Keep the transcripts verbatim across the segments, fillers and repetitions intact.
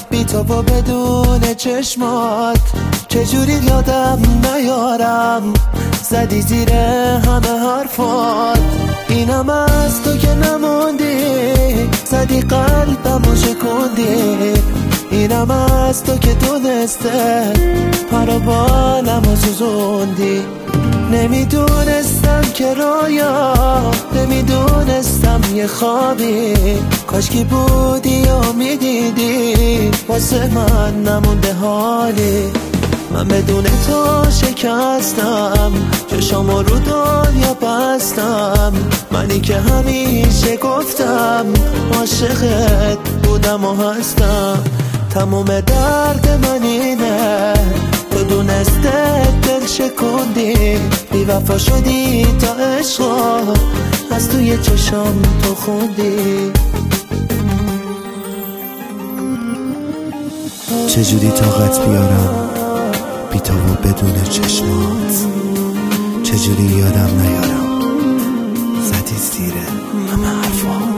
بی تو و بدون چشمات، چجوری یادم نیارم زدی زیر همه حرفات. اینم از تو که نموندی، زدی قلبمو شکوندی. اینم از تو که دونسته پروانمو سوزوندی. نمیدونستم که رویا، نمیدونستم یه خوابی. کاشکی بودی و میدیدی واسه من نمونده حالی. من بدون تو شکستم، چشامو رو دنیا بستم. منی که همیشه گفتم عاشقت بودم و هستم. تموم درد من اینه، تو دونسته دل شکوندی. بی وفا شدی تا عشقا از توی چشام تو خوندی. چجوری طاقت بیارم بی تو و بدون چشمات، چجوری یادم نیارم زدی زیر همه حرفات.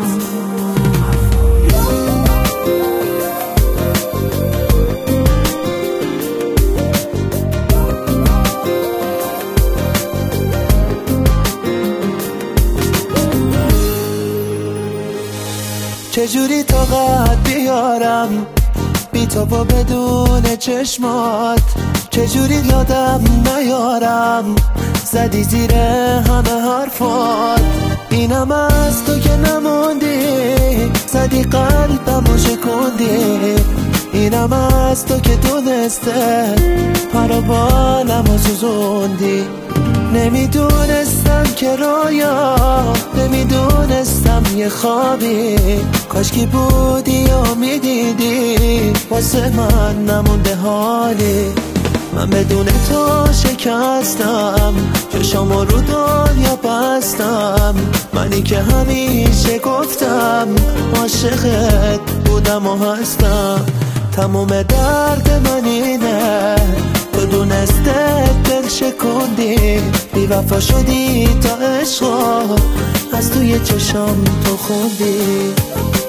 چجوری طاقت بیارم بی تو و بدون چشمات، چجوری یادم نیارم زدی زیر همه حرفات. اینم از تو که نموندی، زدی قلبمو شکوندی. اینم از تو که دونسته پروانمو سوزوندی. نمیدونستم که رویا، نمیدونستم یه خوابی. کاشکی بودی و میدیدی واسه من نمونده حالی. من بدون تو شکستم، چشامو رو دنیا بستم. منی که همیشه گفتم عاشقت بودم و هستم. تموم درد من اینه، تو دونسته دل شکوندی. بی وفا شدی تا عشقا از توی چشام تو خوندی.